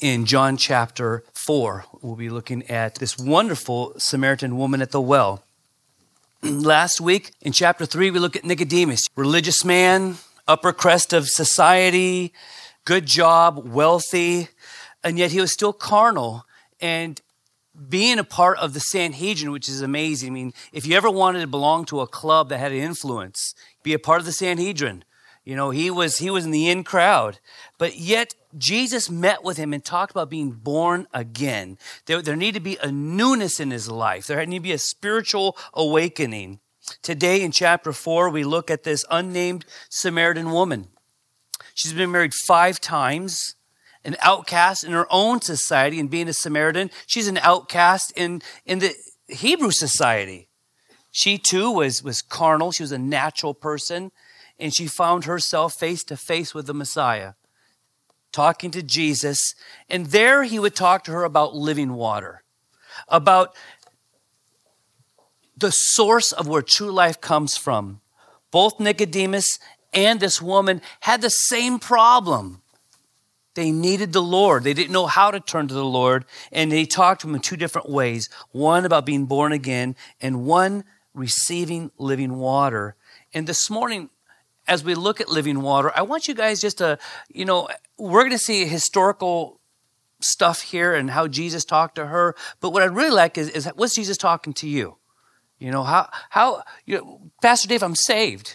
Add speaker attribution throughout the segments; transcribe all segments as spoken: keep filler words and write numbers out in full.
Speaker 1: in John chapter four. We'll be looking at this wonderful Samaritan woman at the well. Last week in chapter three, we look at Nicodemus, religious man, upper crest of society, good job, wealthy, and yet he was still carnal and being a part of the Sanhedrin, which is amazing. I mean, if you ever wanted to belong to a club that had influence, be a part of the Sanhedrin. You know, he was he was in the in crowd. But yet, Jesus met with him and talked about being born again. There, there needed to be a newness in his life. There needed to be a spiritual awakening. Today in chapter four, we look at this unnamed Samaritan woman. She's been married five times, an outcast in her own society, and being a Samaritan, she's an outcast in, in the Hebrew society. She too was, was carnal. She was a natural person. And she found herself face to face with the Messiah, talking to Jesus. And there he would talk to her about living water, about the source of where true life comes from. Both Nicodemus and this woman had the same problem. They needed the Lord. They didn't know how to turn to the Lord. And he talked to them in two different ways. One about being born again and one receiving living water. And this morning, as we look at living water, I want you guys just to, you know, we're going to see historical stuff here and how Jesus talked to her. But what I'd really like is, is what's Jesus talking to you? You know, how, how, you know, Pastor Dave, I'm saved.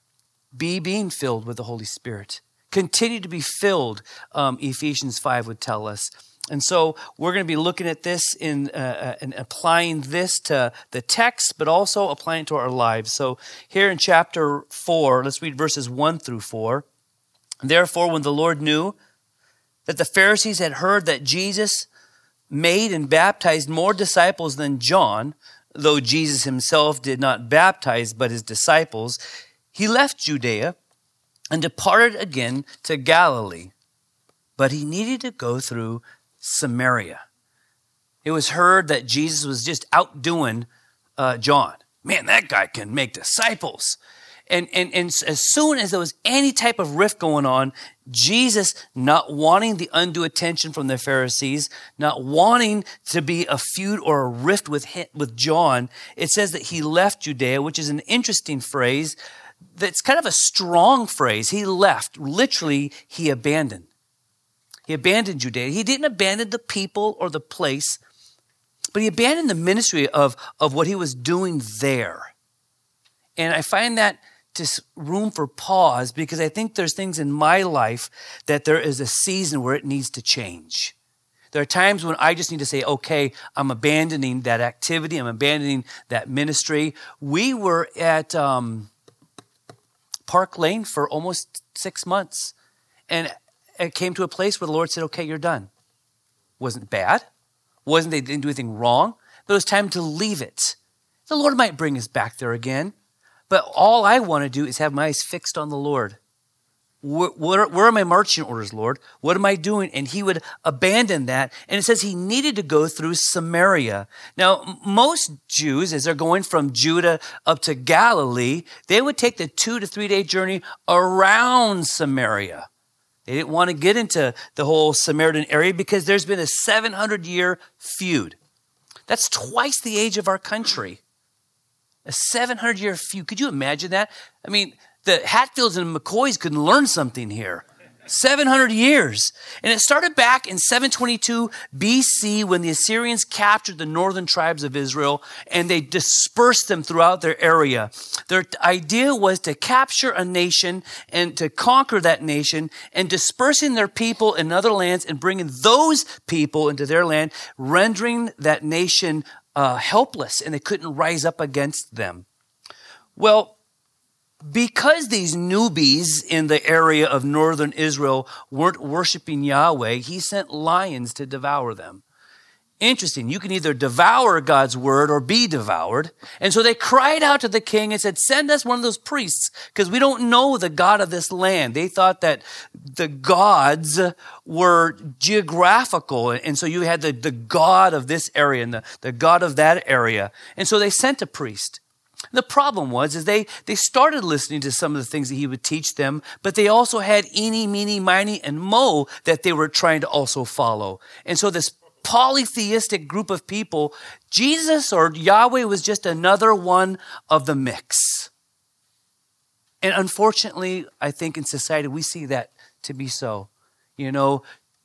Speaker 1: Be being filled with the Holy Spirit. Continue to be filled, um, Ephesians five would tell us. And so we're going to be looking at this in uh, and applying this to the text, but also applying it to our lives. So here in chapter four, let's read verses one through four. Therefore, when the Lord knew that the Pharisees had heard that Jesus made and baptized more disciples than John, though Jesus himself did not baptize but his disciples, he left Judea and departed again to Galilee. But he needed to go through Samaria. It was heard that Jesus was just outdoing uh, John. Man, that guy can make disciples. And, and, and as soon as there was any type of rift going on, Jesus, not wanting the undue attention from the Pharisees, not wanting to be a feud or a rift with, him, with John, it says that he left Judea, which is an interesting phrase. That's kind of a strong phrase. He left. Literally, he abandoned. He abandoned Judea. He didn't abandon the people or the place, but he abandoned the ministry of, of what he was doing there. And I find that just room for pause because I think there's things in my life that there is a season where it needs to change. There are times when I just need to say, okay, I'm abandoning that activity. I'm abandoning that ministry. We were at um, Park Lane for almost six months. And it came to a place where the Lord said, okay, you're done. Wasn't bad. Wasn't they didn't do anything wrong. But it was time to leave it. The Lord might bring us back there again. But all I want to do is have my eyes fixed on the Lord. Where, where, where are my marching orders, Lord? What am I doing? And he would abandon that. And it says he needed to go through Samaria. Now, most Jews, as they're going from Judah up to Galilee, they would take the two to three day journey around Samaria. They didn't want to get into the whole Samaritan area because there's been a seven hundred year feud. That's twice the age of our country. A seven hundred year feud. Could you imagine that? I mean, the Hatfields and McCoys could learn something here. seven hundred years. And it started back in seven twenty-two B C when the Assyrians captured the northern tribes of Israel and they dispersed them throughout their area. Their idea was to capture a nation and to conquer that nation and dispersing their people in other lands and bringing those people into their land, rendering that nation uh, helpless and they couldn't rise up against them. Well, because these newbies in the area of northern Israel weren't worshiping Yahweh, he sent lions to devour them. Interesting. You can either devour God's word or be devoured. And so they cried out to the king and said, send us one of those priests because we don't know the God of this land. They thought that the gods were geographical. And so you had the, the God of this area and the, the God of that area. And so they sent a priest. The problem was is they, they started listening to some of the things that he would teach them, but they also had eeny, meeny, miny, and mo that they were trying to also follow. And so this polytheistic group of people, Jesus or Yahweh was just another one of the mix. And unfortunately, I think in society, we see that to be so. You know,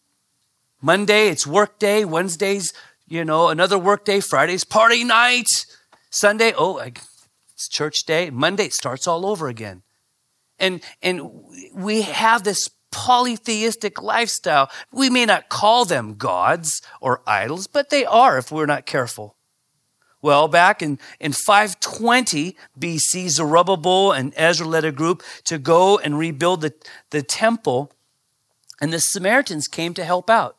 Speaker 1: Monday, it's work day. Wednesday's, you know, another work day. Friday's party night. Sunday, oh, it's church day. Monday, it starts all over again. And, and we have this polytheistic lifestyle. We may not call them gods or idols, but they are if we're not careful. Well, back in, in five twenty B C, Zerubbabel and Ezra led a group to go and rebuild the, the temple, and the Samaritans came to help out.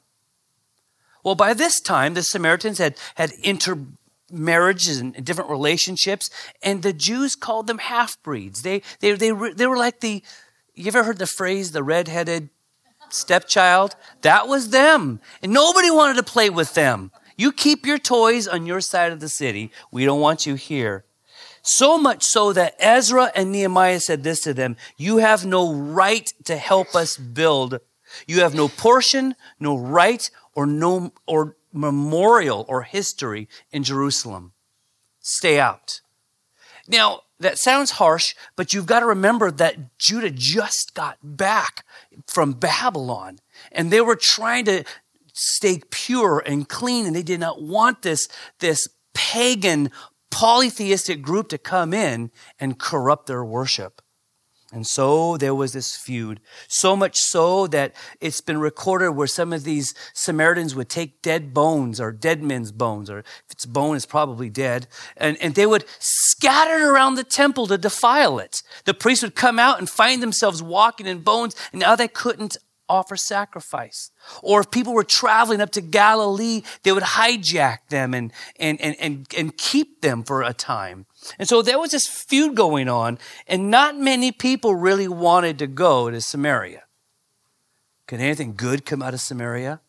Speaker 1: Well, by this time, the Samaritans had, had intermarriages and different relationships, and the Jews called them half-breeds. They, they, they, were, they were like the, you ever heard the phrase, the red-headed stepchild? That was them, and nobody wanted to play with them. You keep your toys on your side of the city. We don't want you here. So much so that Ezra and Nehemiah said this to them, you have no right to help us build. You have no portion, no right, or no or memorial or history in Jerusalem. Stay out. Now, that sounds harsh, but you've got to remember that Judah just got back from Babylon, and they were trying to stay pure and clean, and they did not want this, this pagan polytheistic group to come in and corrupt their worship. And so there was this feud, so much so that it's been recorded where some of these Samaritans would take dead bones or dead men's bones, or if it's bone, it's probably dead, and, and they would scatter it around the temple to defile it. The priests would come out and find themselves walking in bones, and now they couldn't offer sacrifice. Or if people were traveling up to Galilee, they would hijack them and, and, and, and, and keep them for a time. And so there was this feud going on, and not many people really wanted to go to Samaria. Could anything good come out of Samaria?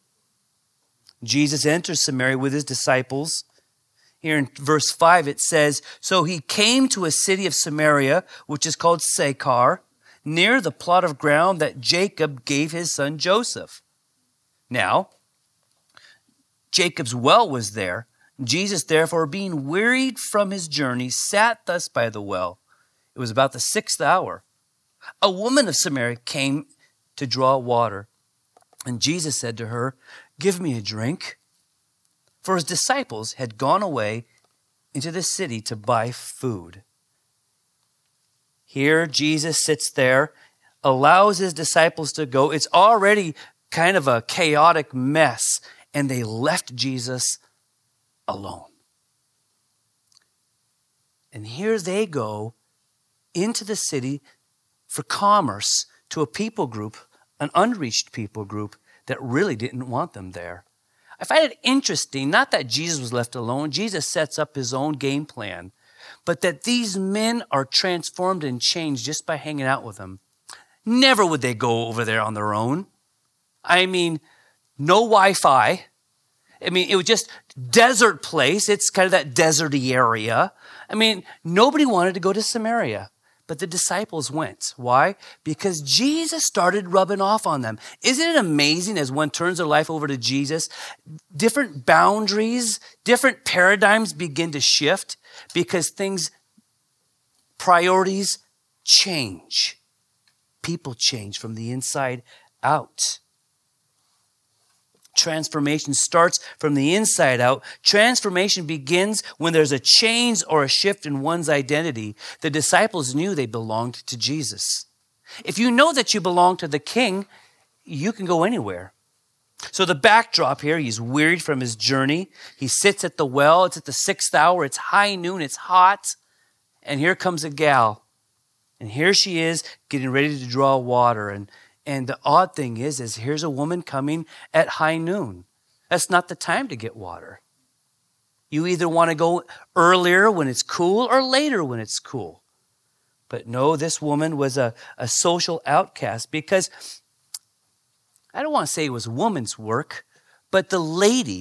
Speaker 1: Jesus enters Samaria with his disciples. Here in verse five, it says, so he came to a city of Samaria, which is called Sychar, near the plot of ground that Jacob gave his son Joseph. Now, Jacob's well was there. Jesus, therefore, being wearied from his journey, sat thus by the well. It was about the sixth hour. A woman of Samaria came to draw water, and Jesus said to her, give me a drink. For his disciples had gone away into the city to buy food. Here, Jesus sits there, allows his disciples to go. It's already kind of a chaotic mess, and they left Jesus alone. And here they go into the city for commerce to a people group, an unreached people group that really didn't want them there. I find it interesting, not that Jesus was left alone. Jesus sets up his own game plan, but that these men are transformed and changed just by hanging out with him. Never would they go over there on their own. I mean, no Wi-Fi. I mean, it was just desert place. It's kind of that deserty area. I mean, nobody wanted to go to Samaria, but the disciples went. Why? Because Jesus started rubbing off on them. Isn't it amazing as one turns their life over to Jesus, different boundaries, different paradigms begin to shift because things, priorities change. People change from the inside out. Transformation starts from the inside out. Transformation begins when there's a change or a shift in one's identity. The disciples knew they belonged to Jesus. If you know that you belong to the King, you can go anywhere. So the backdrop here, he's wearied from his journey. He sits at the well. It's at the sixth hour. It's high noon. It's hot. And here comes a gal. And here she is getting ready to draw water. And And the odd thing is, is here's a woman coming at high noon. That's not the time to get water. You either want to go earlier when it's cool or later when it's cool. But no, this woman was a, a social outcast because, I don't want to say it was woman's work, but the ladies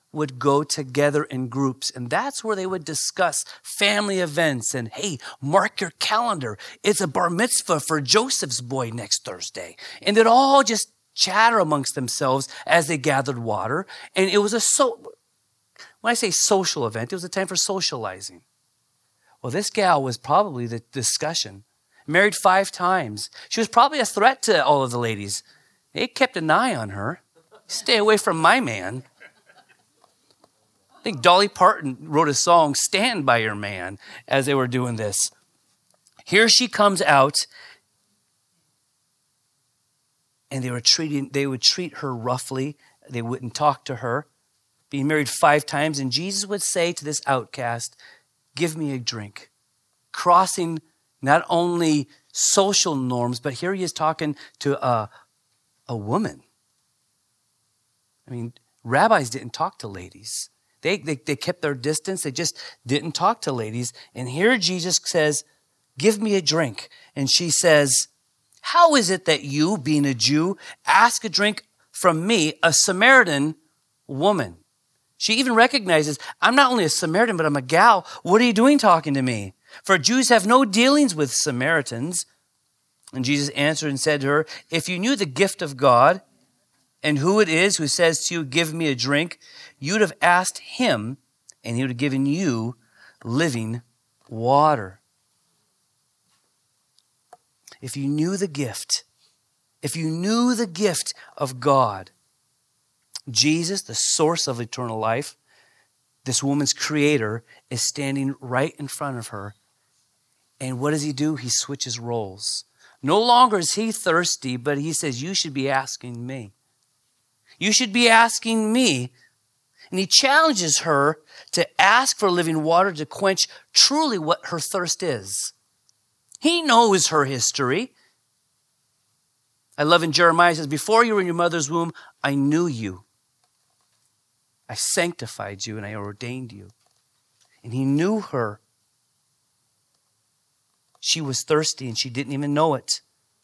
Speaker 1: would go together in groups, and that's where they would discuss family events and, hey, mark your calendar. It's a bar mitzvah for Joseph's boy next Thursday. And they'd all just chatter amongst themselves as they gathered water. And it was a so, when I say social event, it was a time for socializing. Well, this gal was probably the discussion. Married five times. She was probably a threat to all of the ladies. They kept an eye on her. Stay away from my man. I think Dolly Parton wrote a song, Stand by Your Man, as they were doing this. Here she comes out, and they were treating, they would treat her roughly. They wouldn't talk to her. Being married five times, and Jesus would say to this outcast, give me a drink. Crossing not only social norms, but here he is talking to a, a woman. I mean, rabbis didn't talk to ladies. They, they, they kept their distance. They just didn't talk to ladies. And here Jesus says, give me a drink. And she says, how is it that you, being a Jew, ask a drink from me, a Samaritan woman? She even recognizes, I'm not only a Samaritan, but I'm a gal. What are you doing talking to me? For Jews have no dealings with Samaritans. And Jesus answered and said to her, if you knew the gift of God and who it is who says to you, give me a drink, you'd have asked him, and he would have given you living water. If you knew the gift, if you knew the gift of God, Jesus, the source of eternal life, this woman's creator, is standing right in front of her. And what does he do? He switches roles. No longer is he thirsty, but he says, you should be asking me. You should be asking me. And he challenges her to ask for living water to quench truly what her thirst is. He knows her history. I love in Jeremiah, it says, before you were in your mother's womb, I knew you. I sanctified you and I ordained you. And he knew her. She was thirsty and she didn't even know it.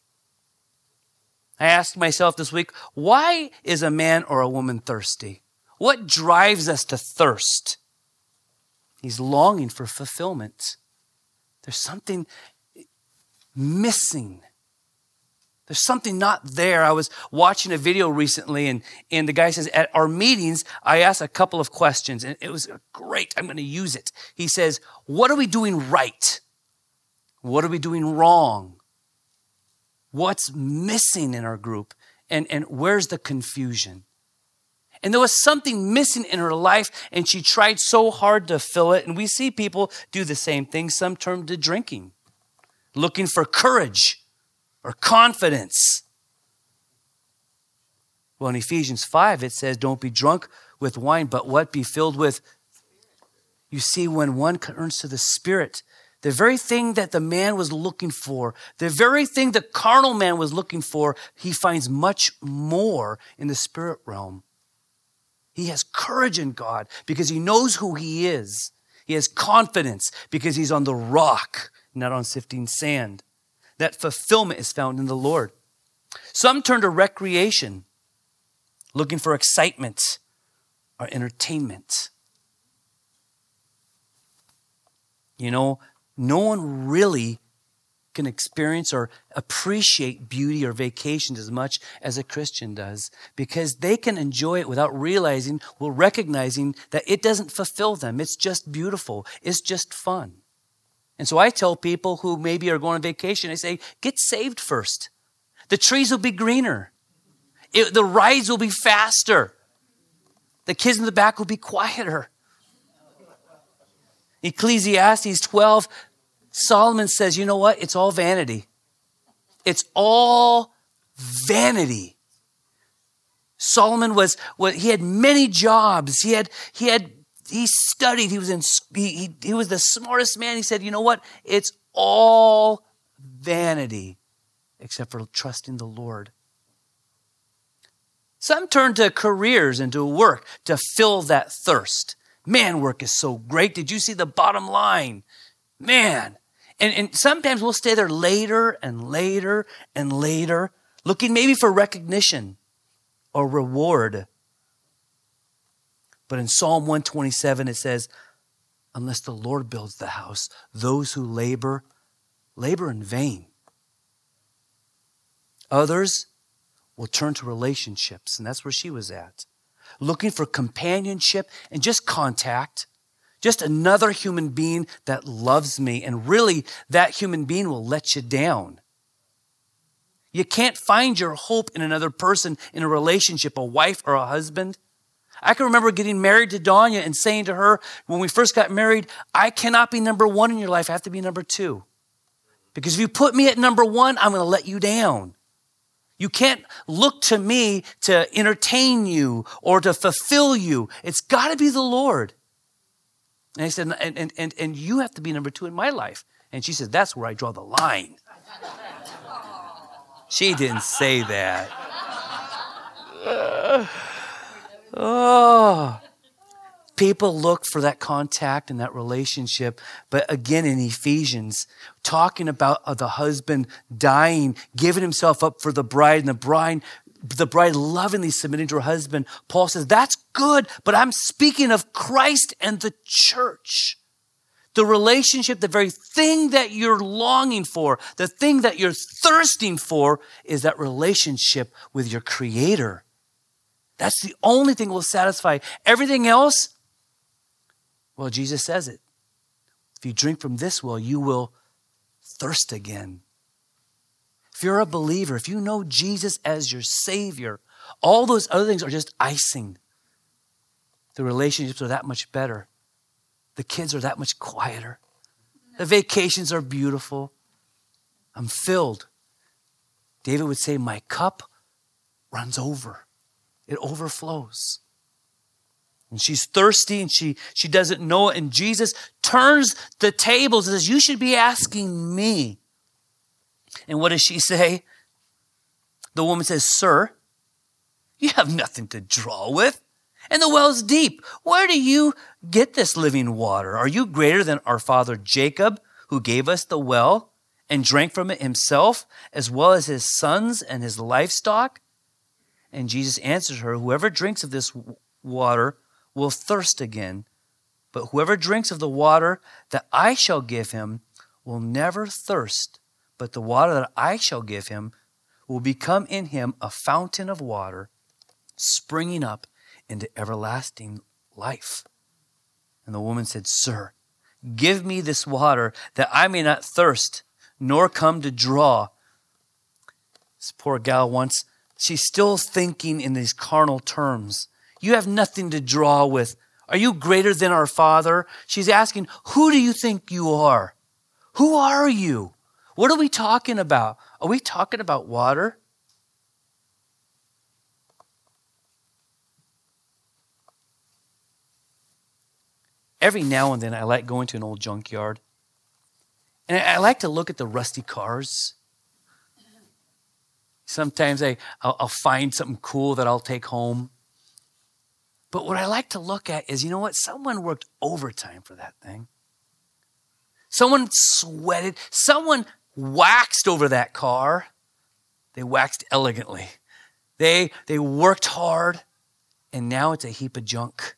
Speaker 1: I asked myself this week, why is a man or a woman thirsty? What drives us to thirst? He's longing for fulfillment. There's something missing. There's something not there. I was watching a video recently, and, and the guy says, at our meetings, I asked a couple of questions, and it was great. I'm going to use it. He says, what are we doing right? What are we doing wrong? What's missing in our group? And, and where's the confusion? And there was something missing in her life, and she tried so hard to fill it. And we see people do the same thing. Some turn to drinking, looking for courage or confidence. Well, in Ephesians five, it says, don't be drunk with wine, but what? Be filled with. You see, when one turns to the Spirit, the very thing that the man was looking for, the very thing the carnal man was looking for, he finds much more in the spirit realm. He has courage in God because he knows who he is. He has confidence because he's on the rock, not on sifting sand. That fulfillment is found in the Lord. Some turn to recreation, looking for excitement or entertainment. You know, no one really can experience or appreciate beauty or vacations as much as a Christian does, because they can enjoy it without realizing, well, recognizing that it doesn't fulfill them. It's just beautiful. It's just fun. And so I tell people who maybe are going on vacation, I say, get saved first. The trees will be greener. It, the rides will be faster. The kids in the back will be quieter. Ecclesiastes twelve, Solomon says, you know what? It's all vanity. It's all vanity. Solomon was, well, he had many jobs. He had, he had, he studied. He was in, he, he, he was the smartest man. He said, you know what? It's all vanity except for trusting the Lord. Some turn to careers and to work to fill that thirst. Man, work is so great. Did you see the bottom line? Man. And, and sometimes we'll stay there later and later and later, looking maybe for recognition or reward. But in Psalm one twenty-seven, it says, unless the Lord builds the house, those who labor, labor in vain. Others will turn to relationships, and that's where she was at. Looking for companionship and just contact, just another human being that loves me. And really, that human being will let you down. You can't find your hope in another person, in a relationship, a wife or a husband. I can remember getting married to Danya and saying to her, when we first got married, I cannot be number one in your life. I have to be number two. Because if you put me at number one, I'm going to let you down. You can't look to me to entertain you or to fulfill you. It's got to be the Lord. And I said, and, and, and, and you have to be number two in my life. And she said, that's where I draw the line. She didn't say that. Uh, oh. People look for that contact and that relationship. But again, in Ephesians, talking about the husband dying, giving himself up for the bride, and the bride, the bride lovingly submitting to her husband, Paul says, that's good, but I'm speaking of Christ and the church. The relationship, the very thing that you're longing for, the thing that you're thirsting for is that relationship with your Creator. That's the only thing that will satisfy. Everything else, well, Jesus says it. If you drink from this well, you will thirst again. If you're a believer, if you know Jesus as your Savior, all those other things are just icing. The relationships are that much better. The kids are that much quieter. The vacations are beautiful. I'm filled. David would say, my cup runs over. It overflows. And she's thirsty and she, she doesn't know it. And Jesus turns the tables and says, you should be asking me. And what does she say? The woman says, sir, you have nothing to draw with, and the well's deep. Where do you get this living water? Are you greater than our father Jacob, who gave us the well and drank from it himself, as well as his sons and his livestock? And Jesus answered her, whoever drinks of this water will thirst again, but whoever drinks of the water that I shall give him will never thirst, but the water that I shall give him will become in him a fountain of water springing up into everlasting life. And the woman said, sir, give me this water that I may not thirst, nor come to draw. This poor gal once, she's still thinking in these carnal terms. You have nothing to draw with. Are you greater than our Father? She's asking, who do you think you are? Who are you? What are we talking about? Are we talking about water? Every now and then I like going to an old junkyard. And I like to look at the rusty cars. Sometimes I, I'll, I'll find something cool that I'll take home. But what I like to look at is, you know what? Someone worked overtime for that thing. Someone sweated. Someone waxed over that car. They waxed elegantly. They, they worked hard, and now it's a heap of junk.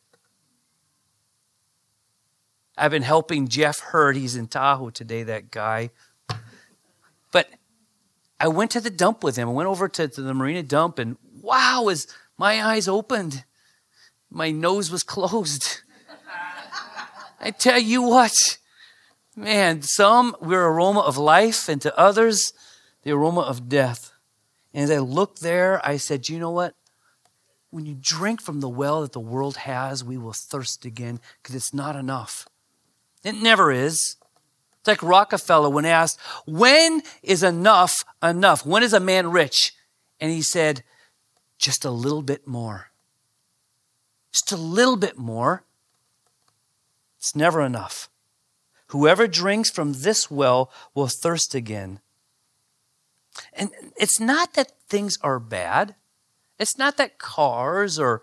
Speaker 1: I've been helping Jeff Hurd. He's in Tahoe today, that guy. But I went to the dump with him. I went over to, to the marina dump, and wow, as my eyes opened, my nose was closed. I tell you what, man, some we're aroma of life, and to others, the aroma of death. And as I looked there, I said, you know what? When you drink from the well that the world has, we will thirst again, because it's not enough. It never is. It's like Rockefeller when asked, when is enough enough? When is a man rich? And he said, just a little bit more. Just a little bit more. It's never enough. Whoever drinks from this well will thirst again. And it's not that things are bad. It's not that cars or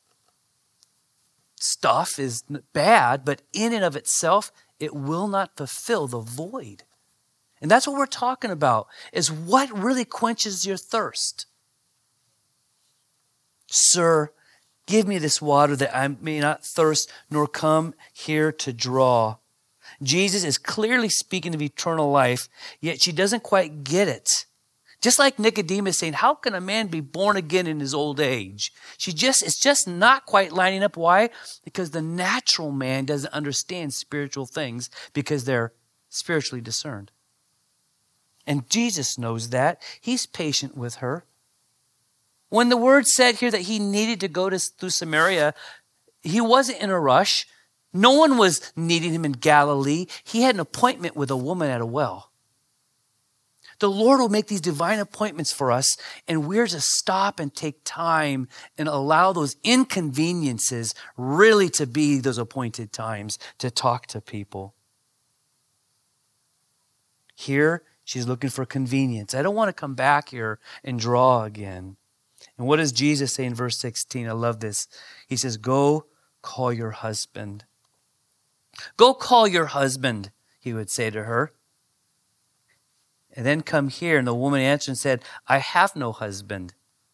Speaker 1: stuff is bad, but in and of itself, it will not fulfill the void. And that's what we're talking about, is what really quenches your thirst. Sir, Give me this water that I may not thirst nor come here to draw. Jesus is clearly speaking of eternal life, yet she doesn't quite get it. Just like Nicodemus saying, how can a man be born again in his old age? She just, it's just not quite lining up. Why? Because the natural man doesn't understand spiritual things because they're spiritually discerned. And Jesus knows that. He's patient with her. When the word said here that he needed to go to, through Samaria, he wasn't in a rush. No one was needing him in Galilee. He had an appointment with a woman at a well. The Lord will make these divine appointments for us, and we're to stop and take time and allow those inconveniences really to be those appointed times to talk to people. Here, she's looking for convenience. I don't want to come back here and draw again. And what does Jesus say in verse sixteen? I love this. He says, go call your husband. Go call your husband, he would say to her. And then come here. And the woman answered and said, I have no husband.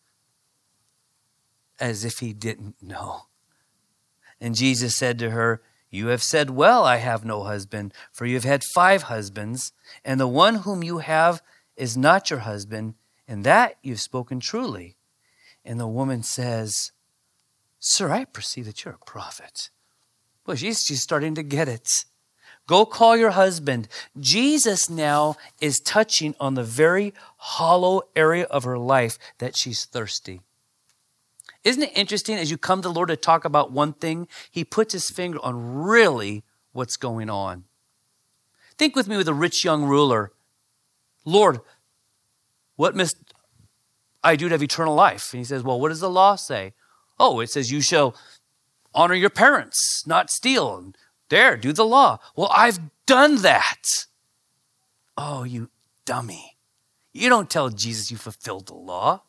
Speaker 1: As if he didn't know. And Jesus said to her, you have said well, I have no husband, for you have had five husbands, and the one whom you have is not your husband, and that you've spoken truly. And the woman says, sir, I perceive that you're a prophet. Well, she's, she's starting to get it. Go call your husband. Jesus now is touching on the very hollow area of her life that she's thirsty. Isn't it interesting as you come to the Lord to talk about one thing, he puts his finger on really what's going on. Think with me with a rich young ruler. Lord, what must I do to have eternal life? And he says, well, what does the law say? Oh, it says you shall honor your parents, not steal. And there, do the law. Well, I've done that. Oh, you dummy. You don't tell Jesus you fulfilled the law.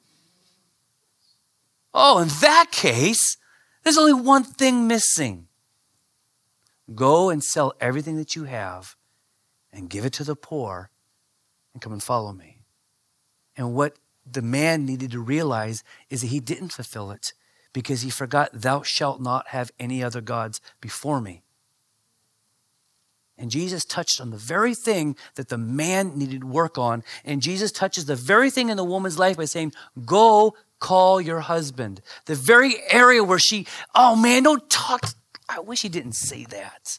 Speaker 1: Oh, in that case, there's only one thing missing. Go and sell everything that you have and give it to the poor and come and follow me. And what the man needed to realize is that he didn't fulfill it because he forgot, thou shalt not have any other gods before me. And Jesus touched on the very thing that the man needed work on. And Jesus touches the very thing in the woman's life by saying, go call your husband. The very area where she, oh man, don't talk. I wish he didn't say that.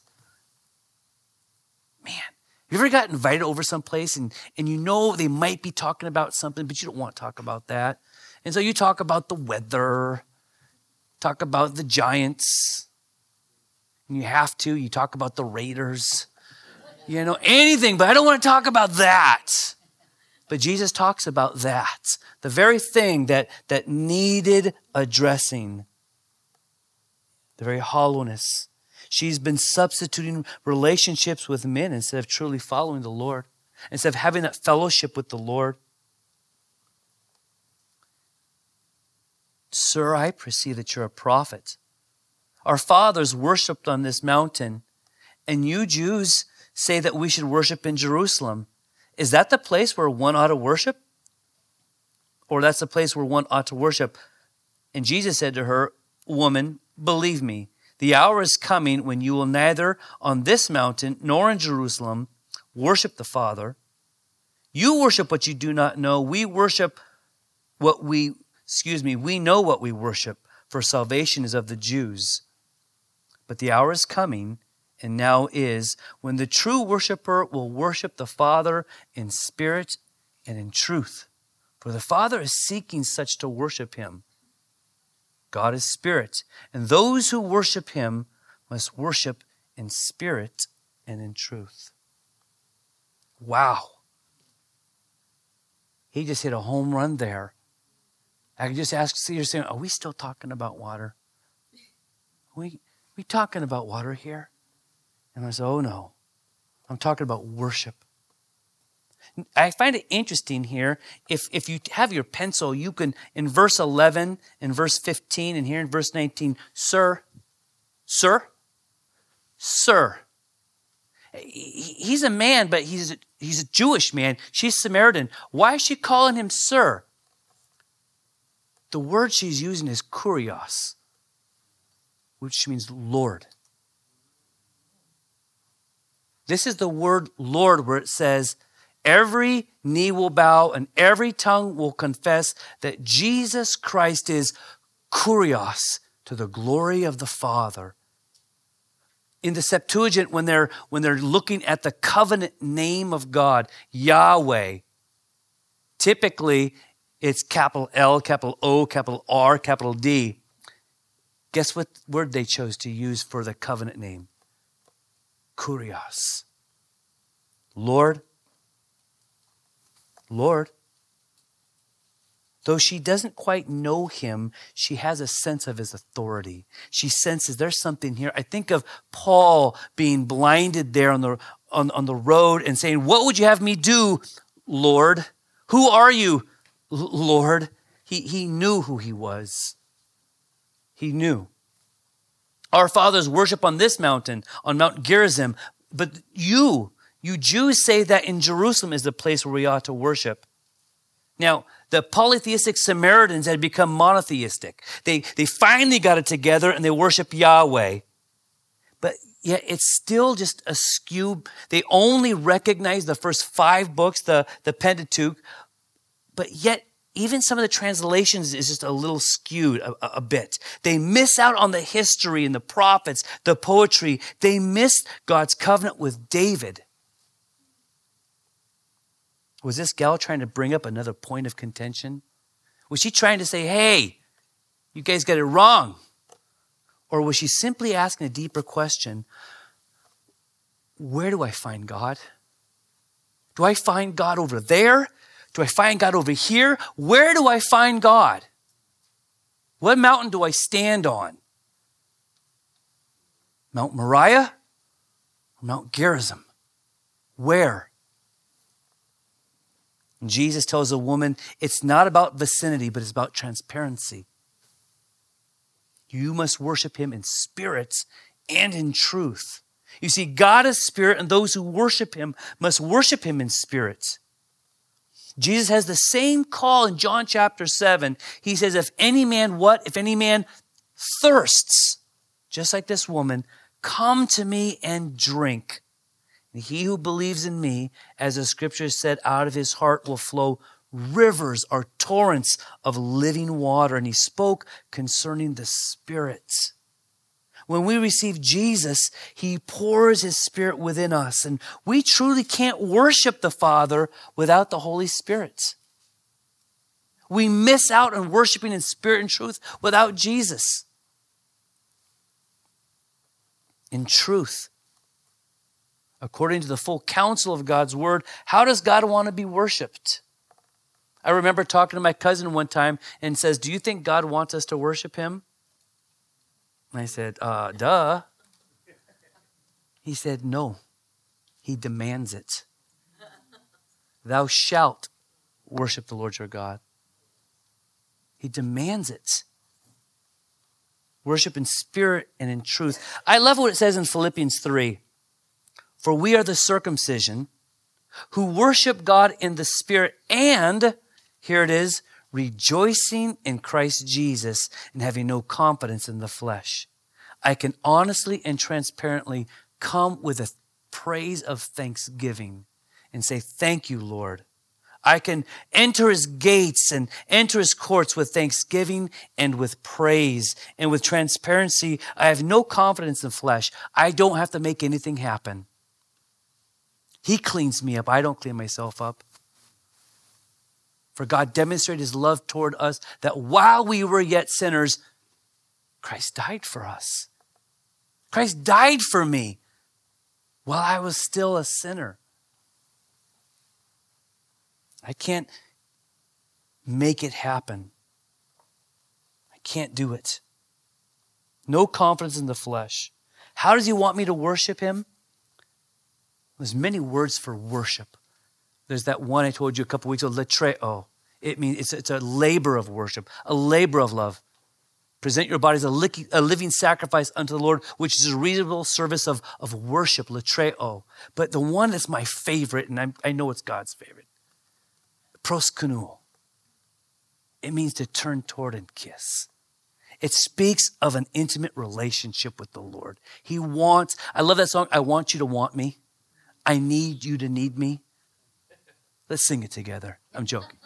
Speaker 1: Man, you ever got invited over someplace and, and you know they might be talking about something, but you don't want to talk about that. And so you talk about the weather, talk about the Giants. And you have to, you talk about the Raiders, you know, anything, but I don't want to talk about that. But Jesus talks about that, the very thing that, that needed addressing, the very hollowness. She's been substituting relationships with men instead of truly following the Lord, instead of having that fellowship with the Lord. Sir, I perceive that you're a prophet. Our fathers worshiped on this mountain, and you Jews say that we should worship in Jerusalem. Is that the place where one ought to worship? Or that's the place where one ought to worship? And Jesus said to her, woman, believe me, the hour is coming when you will neither on this mountain nor in Jerusalem worship the Father. You worship what you do not know. We worship what we, excuse me, we know what we worship, for salvation is of the Jews. But the hour is coming, and now is, when the true worshiper will worship the Father in spirit and in truth. For the Father is seeking such to worship him. God is spirit, and those who worship him must worship in spirit and in truth. Wow. He just hit a home run there. I can just ask, see, you're saying, are we still talking about water? Are we, are we talking about water here? And I said, oh no, I'm talking about worship. I find it interesting here, if, if you have your pencil, you can, in verse eleven, in verse fifteen, and here in verse nineteen, sir, sir, sir. He's a man, but he's a, he's a Jewish man. She's Samaritan. Why is she calling him sir? The word she's using is kurios. which means Lord. This is the word Lord where it says, every knee will bow and every tongue will confess that Jesus Christ is Kurios, to the glory of the Father. In the Septuagint, when they're, when they're looking at the covenant name of God, Yahweh, typically it's capital L, capital O, capital R, capital D. Guess what word they chose to use for the covenant name? Kurios. Lord. Lord. Though she doesn't quite know him, she has a sense of his authority. She senses there's something here. I think of Paul being blinded there on the, on, on the road and saying, what would you have me do, Lord? Who are you, L- Lord? He, he knew who he was. He knew. Our fathers worship on this mountain, on Mount Gerizim. But you, you Jews say that in Jerusalem is the place where we ought to worship. Now, the polytheistic Samaritans had become monotheistic. They, they finally got it together and they worship Yahweh. But yet it's still just askew. They only recognize the first five books, the, the Pentateuch. But yet even some of the translations is just a little skewed a, a bit. They miss out on the history and the prophets, the poetry. They miss God's covenant with David. Was this gal trying to bring up another point of contention? Was she trying to say, hey, you guys got it wrong? Or was she simply asking a deeper question? Where do I find God? Do I find God over there? Do I find God over here? Where do I find God? What mountain do I stand on? Mount Moriah or Mount Gerizim? Where? And Jesus tells a woman, it's not about vicinity, but it's about transparency. You must worship him in spirit and in truth. You see, God is spirit, and those who worship him must worship him in spirit. Jesus has the same call in John chapter seven. He says, if any man what? If any man thirsts, just like this woman, come to me and drink. And he who believes in me, as the scripture said, out of his heart will flow rivers or torrents of living water. And he spoke concerning the Spirit. When we receive Jesus, he pours his Spirit within us. And we truly can't worship the Father without the Holy Spirit. We miss out on worshiping in spirit and truth without Jesus. In truth, according to the full counsel of God's word, how does God want to be worshiped? I remember talking to my cousin one time and says, do you think God wants us to worship him? And I said, uh, duh. He said, no, he demands it. Thou shalt worship the Lord your God. He demands it. Worship in spirit and in truth. I love what it says in Philippians three. For we are the circumcision who worship God in the spirit and, here it is, rejoicing in Christ Jesus and having no confidence in the flesh. I can honestly and transparently come with a praise of thanksgiving and say, thank you, Lord. I can enter his gates and enter his courts with thanksgiving and with praise and with transparency. I have no confidence in flesh. I don't have to make anything happen. He cleans me up. I don't clean myself up. For God demonstrated his love toward us that while we were yet sinners, Christ died for us. Christ died for me while I was still a sinner. I can't make it happen. I can't do it. No confidence in the flesh. How does he want me to worship him? There's many words for worship. There's that one I told you a couple weeks ago, latreo. It means it's, it's a labor of worship, a labor of love. Present your body as a, li- a living sacrifice unto the Lord, which is a reasonable service of, of worship, latreo. But the one that's my favorite, and I'm, I know it's God's favorite, proskunuo. It means to turn toward and kiss. It speaks of an intimate relationship with the Lord. He wants, I love that song, I want you to want me. I need you to need me. Let's sing it together. I'm joking.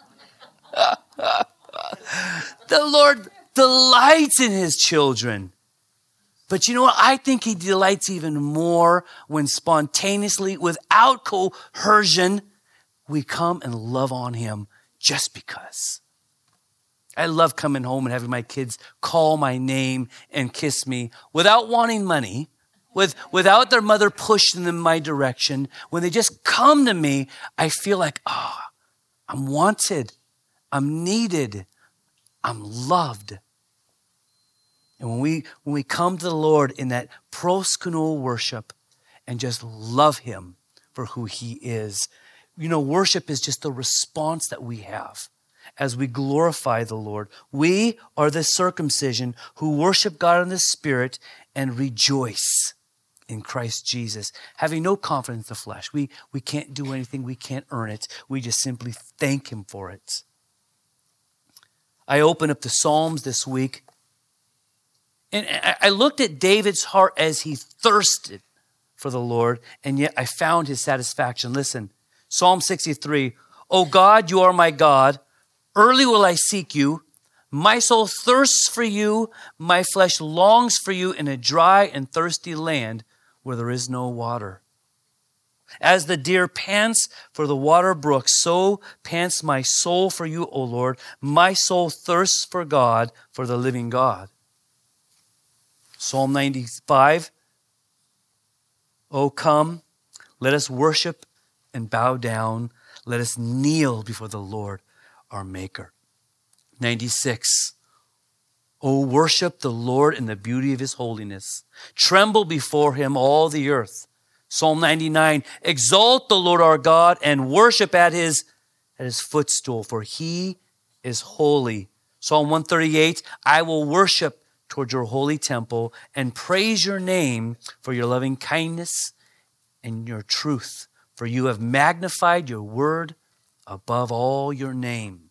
Speaker 1: The Lord delights in his children. But you know what? I think he delights even more when spontaneously, without coercion, we come and love on him just because. I love coming home and having my kids call my name and kiss me without wanting money, with, without their mother pushing them my direction. When they just come to me, I feel like, oh, I'm wanted. I'm needed. I'm loved. And when we, when we come to the Lord in that proskuneo worship and just love him for who he is, you know, worship is just the response that we have as we glorify the Lord. We are the circumcision who worship God in the Spirit and rejoice in Christ Jesus, having no confidence in the flesh. We, we can't do anything. We can't earn it. We just simply thank him for it. I opened up the Psalms this week, and I looked at David's heart as he thirsted for the Lord, and yet I found his satisfaction. Listen, Psalm sixty-three, "O God, you are my God. Early will I seek you. My soul thirsts for you. My flesh longs for you in a dry and thirsty land where there is no water. As the deer pants for the water brook, so pants my soul for you, O Lord. My soul thirsts for God, for the living God." Psalm ninety-five, "O come, let us worship and bow down. Let us kneel before the Lord, our Maker." ninety-six, "O worship the Lord in the beauty of his holiness. Tremble before him, all the earth." Psalm ninety-nine, "Exalt the Lord our God and worship at his, at his footstool, for he is holy." Psalm one thirty-eight, "I will worship toward your holy temple and praise your name for your loving kindness and your truth, for you have magnified your word above all your name."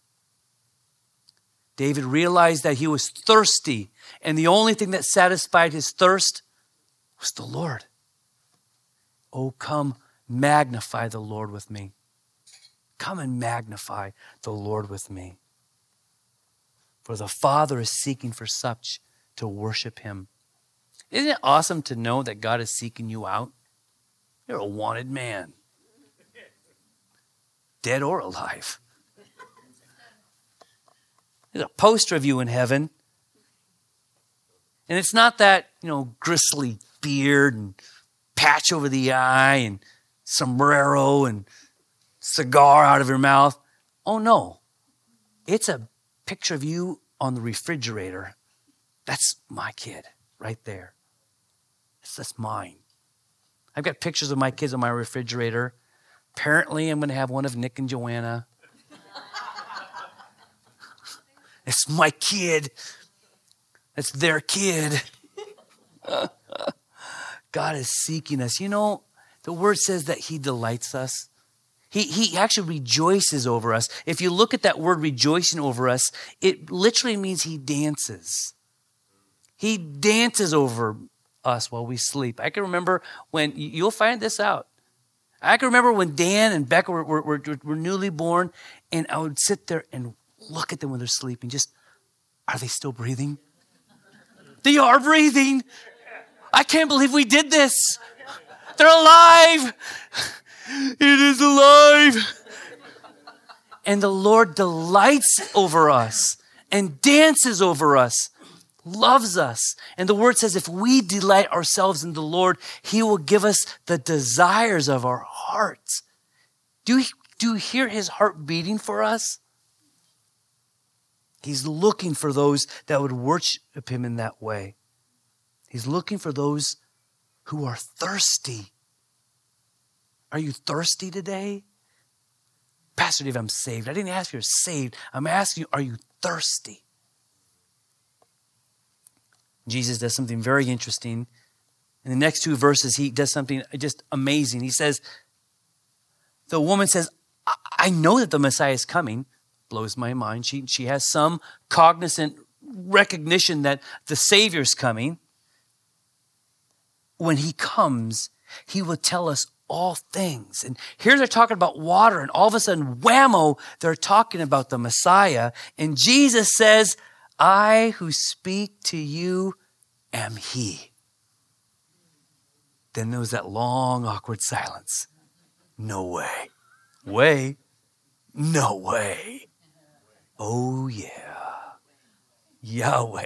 Speaker 1: David realized that he was thirsty, and the only thing that satisfied his thirst was the Lord. Oh, come magnify the Lord with me. Come and magnify the Lord with me. For the Father is seeking for such to worship him. Isn't it awesome to know that God is seeking you out? You're a wanted man. Dead or alive. There's a poster of you in heaven. And it's not that, you know, gristly beard and patch over the eye and sombrero and cigar out of your mouth. Oh, no. It's a picture of you on the refrigerator. That's my kid right there. That's, that's mine. I've got pictures of my kids on my refrigerator. Apparently, I'm going to have one of Nick and Joanna. It's my kid. It's their kid. God is seeking us. You know, the word says that he delights us. He, he actually rejoices over us. If you look at that word rejoicing over us, it literally means he dances. He dances over us while we sleep. I can remember when, you'll find this out. I can remember when Dan and Becca were, were, were, were newly born, and I would sit there and look at them when they're sleeping. Just, are they still breathing? They are breathing. I can't believe we did this. They're alive. It is alive. And the Lord delights over us and dances over us, loves us. And the word says if we delight ourselves in the Lord, he will give us the desires of our hearts. Do you, do you hear his heart beating for us? He's looking for those that would worship him in that way. He's looking for those who are thirsty. Are you thirsty today? Pastor Dave, I'm saved. I didn't ask you if you're saved. I'm asking you, are you thirsty? Jesus does something very interesting. In the next two verses, he does something just amazing. He says, the woman says, I know that the Messiah is coming. Blows my mind. She, she has some cognizant recognition that the Savior's coming. When he comes, he will tell us all things. And here they're talking about water, and all of a sudden, whammo, they're talking about the Messiah. And Jesus says, I who speak to you am he. Then there was that long, awkward silence. No way. Way? No way. Oh, yeah. Yahweh.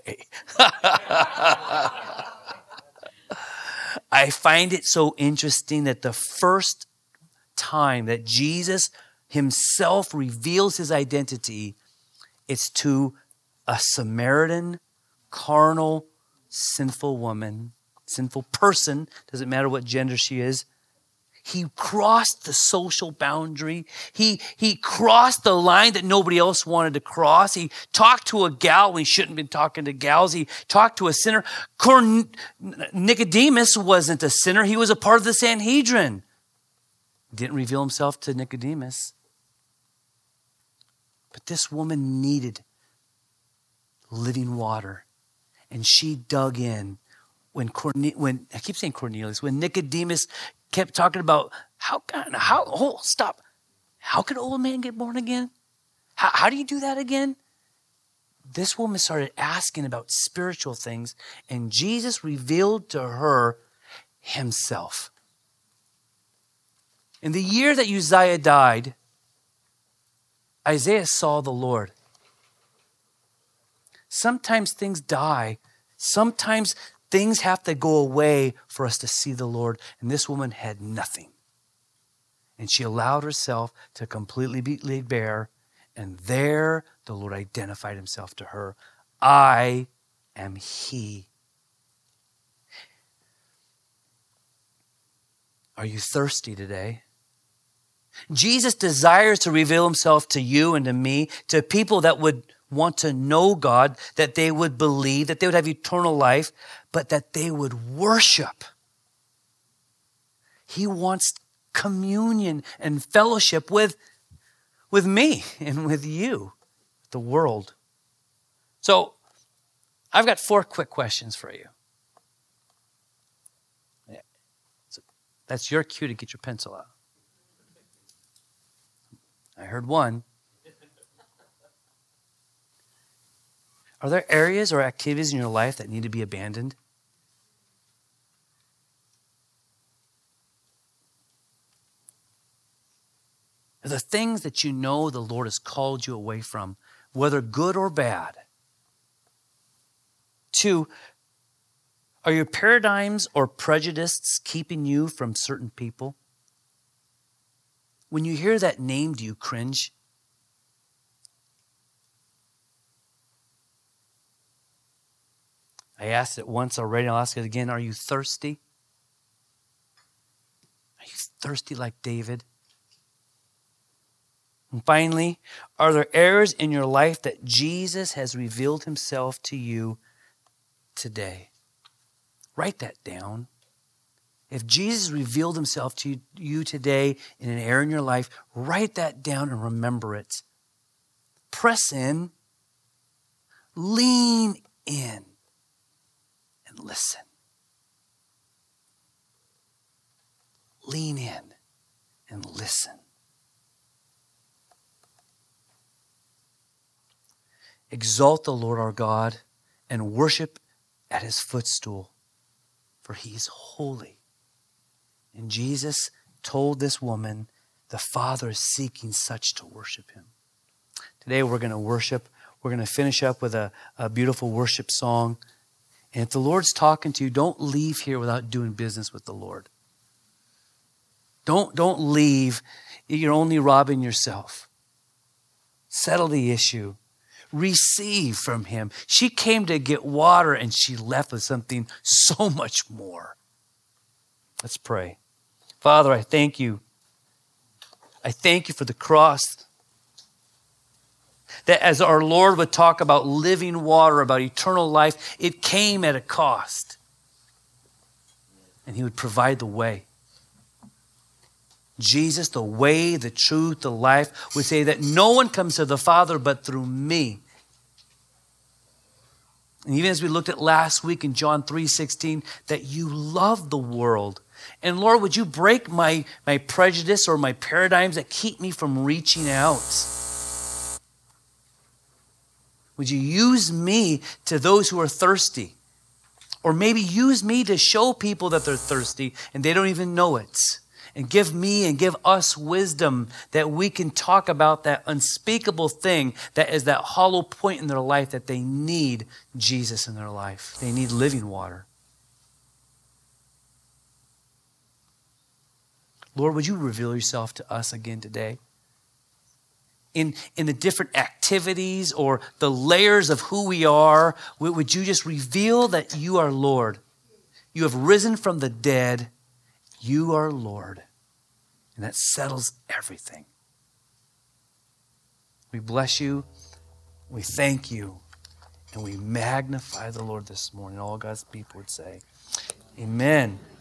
Speaker 1: I find it so interesting that the first time that Jesus himself reveals his identity, it's to a Samaritan, carnal, sinful woman, sinful person, doesn't matter what gender she is. He crossed the social boundary. He, he crossed the line that nobody else wanted to cross. He talked to a gal when he shouldn't have been talking to gals. He talked to a sinner. Corn- Nicodemus wasn't a sinner. He was a part of the Sanhedrin. He didn't reveal himself to Nicodemus. But this woman needed living water. And she dug in. When, Corne- when I keep saying Cornelius, when Nicodemus kept talking about how, how, oh, stop. How can an old man get born again? How, how do you do that again? This woman started asking about spiritual things, and Jesus revealed to her himself. In the year that Uzziah died, Isaiah saw the Lord. Sometimes things die. Sometimes things have to go away for us to see the Lord. And this woman had nothing. And she allowed herself to completely be laid bare. And there the Lord identified himself to her. I am he. Are you thirsty today? Jesus desires to reveal himself to you and to me, to people that would want to know God, that they would believe, that they would have eternal life, but that they would worship. He wants communion and fellowship with, with me and with you, the world. So I've got four quick questions for you. Yeah. So that's your cue to get your pencil out. I heard one. Are there areas or activities in your life that need to be abandoned? Are there things that you know the Lord has called you away from, whether good or bad? Two, are your paradigms or prejudices keeping you from certain people? When you hear that name, do you cringe? I asked it once already, I'll ask it again. Are you thirsty? Are you thirsty like David? And finally, are there areas in your life that Jesus has revealed himself to you today? Write that down. If Jesus revealed himself to you today in an area in your life, write that down and remember it. Press in. Lean in. And listen. Lean in and listen. Exalt the Lord our God and worship at his footstool, for he is holy. And Jesus told this woman, the Father is seeking such to worship him. Today we're going to worship. We're going to finish up with a, a beautiful worship song. And if the Lord's talking to you, don't leave here without doing business with the Lord. Don't, don't leave. You're only robbing yourself. Settle the issue. Receive from him. She came to get water and she left with something so much more. Let's pray. Father, I thank you. I thank you for the cross. That as our Lord would talk about living water, about eternal life, it came at a cost. And he would provide the way. Jesus, the way, the truth, the life, would say that no one comes to the Father but through me. And even as we looked at last week in John three sixteen, that you love the world. And Lord, would you break my, my prejudice or my paradigms that keep me from reaching out? Would you use me to those who are thirsty? Or maybe use me to show people that they're thirsty and they don't even know it. And give me and give us wisdom that we can talk about that unspeakable thing that is that hollow point in their life that they need Jesus in their life. They need living water. Lord, would you reveal yourself to us again today? In, in the different activities or the layers of who we are, would you just reveal that you are Lord? You have risen from the dead. You are Lord. And that settles everything. We bless you. We thank you. And we magnify the Lord this morning. All God's people would say, amen.